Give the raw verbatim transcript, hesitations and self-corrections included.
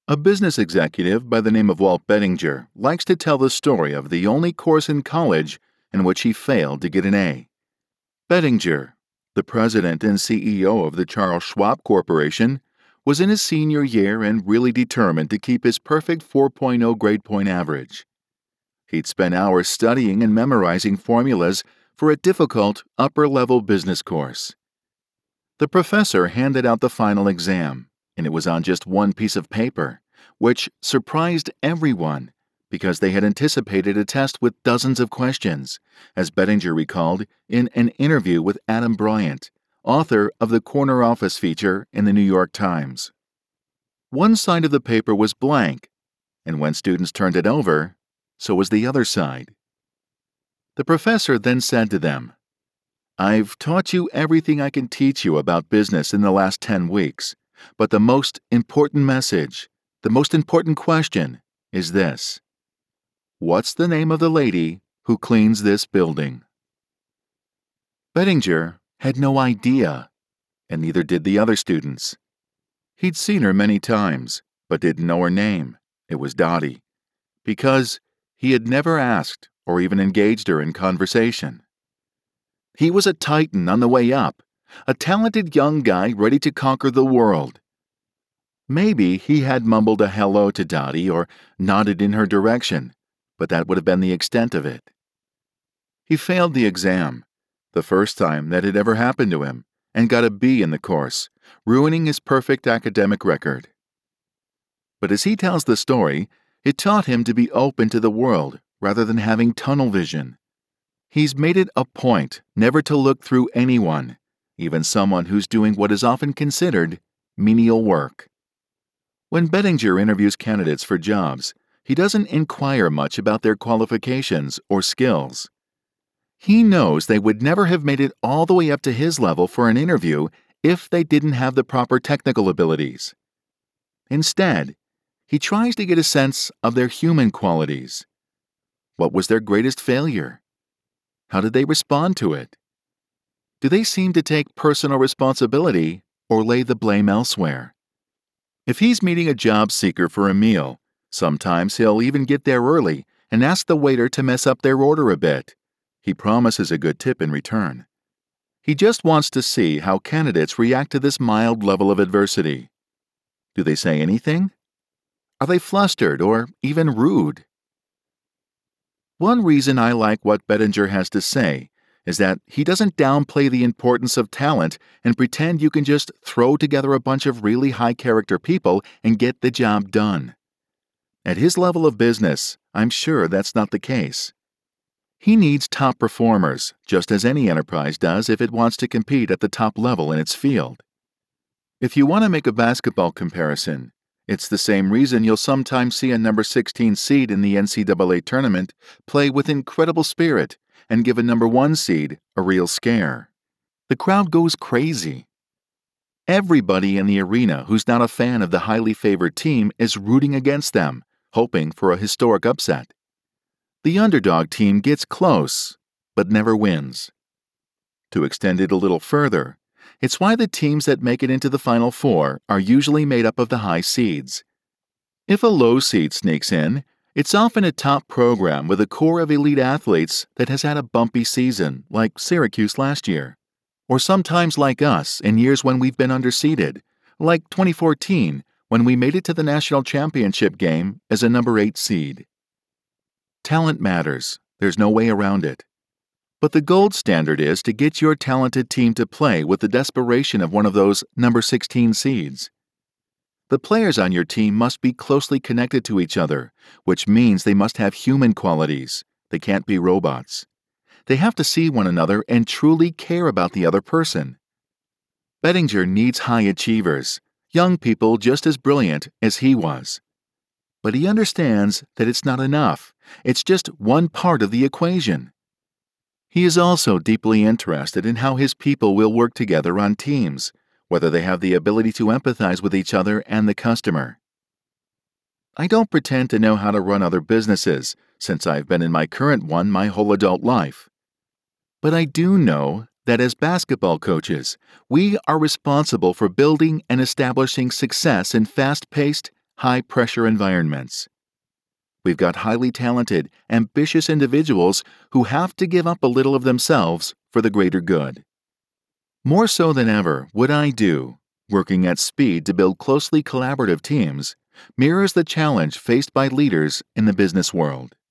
A business executive by the name of Walt Bettinger likes to tell the story of the only course in college in which he failed to get an A. Bettinger, the president and C E O of the Charles Schwab Corporation, was in his senior year and really determined to keep his perfect four point oh grade point average. He'd spent hours studying and memorizing formulas for a difficult upper-level business course. The professor handed out the final exam, and it was on just one piece of paper, which surprised everyone because they had anticipated a test with dozens of questions, as Bettinger recalled in an interview with Adam Bryant, author of the Corner Office feature in the New York Times. One side of the paper was blank, and when students turned it over, so was the other side. The professor then said to them, "I've taught you everything I can teach you about business in the last ten weeks, but the most important message, the most important question, is this. What's the name of the lady who cleans this building?" Bettinger had no idea, and neither did the other students. He'd seen her many times, but didn't know her name. It was Dottie, because he had never asked or even engaged her in conversation. He was a titan on the way up, a talented young guy ready to conquer the world. Maybe he had mumbled a hello to Dottie or nodded in her direction, but that would have been the extent of it. He failed the exam, the first time that had ever happened to him, and got a B in the course, ruining his perfect academic record. But as he tells the story, it taught him to be open to the world rather than having tunnel vision. He's made it a point never to look through anyone, even someone who's doing what is often considered menial work. When Bettinger interviews candidates for jobs, he doesn't inquire much about their qualifications or skills. He knows they would never have made it all the way up to his level for an interview if they didn't have the proper technical abilities. Instead, he tries to get a sense of their human qualities. What was their greatest failure? How did they respond to it? Do they seem to take personal responsibility or lay the blame elsewhere? If he's meeting a job seeker for a meal, sometimes he'll even get there early and ask the waiter to mess up their order a bit. He promises a good tip in return. He just wants to see how candidates react to this mild level of adversity. Do they say anything? Are they flustered or even rude? One reason I like what Bettinger has to say is that he doesn't downplay the importance of talent and pretend you can just throw together a bunch of really high-character people and get the job done. At his level of business, I'm sure that's not the case. He needs top performers, just as any enterprise does if it wants to compete at the top level in its field. If you want to make a basketball comparison, it's the same reason you'll sometimes see a number sixteen seed in the N C double A tournament play with incredible spirit and give a number one seed a real scare. The crowd goes crazy. Everybody in the arena who's not a fan of the highly favored team is rooting against them, hoping for a historic upset. The underdog team gets close, but never wins. To extend it a little further, it's why the teams that make it into the Final Four are usually made up of the high seeds. If a low seed sneaks in, it's often a top program with a core of elite athletes that has had a bumpy season, like Syracuse last year, or sometimes like us in years when we've been underseeded, like twenty fourteen when we made it to the national championship game as a number eight seed. Talent matters, there's no way around it. But the gold standard is to get your talented team to play with the desperation of one of those number sixteen seeds. The players on your team must be closely connected to each other, which means they must have human qualities. They can't be robots. They have to see one another and truly care about the other person. Bettinger needs high achievers, young people just as brilliant as he was. But he understands that it's not enough. It's just one part of the equation. He is also deeply interested in how his people will work together on teams, whether they have the ability to empathize with each other and the customer. I don't pretend to know how to run other businesses, since I've been in my current one my whole adult life. But I do know that as basketball coaches, we are responsible for building and establishing success in fast-paced, high-pressure environments. We've got highly talented, ambitious individuals who have to give up a little of themselves for the greater good. More so than ever, what I do, working at speed to build closely collaborative teams, mirrors the challenge faced by leaders in the business world.